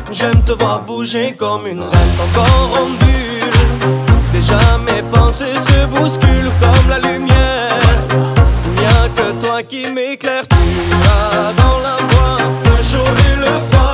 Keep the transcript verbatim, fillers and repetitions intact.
J'aime te voir bouger comme une reine encore en bulle. Déjà mes pensées se bousculent comme la lumière. Il n'y a que toi qui m'éclaire. Tu as dans la voix le chaud et le froid.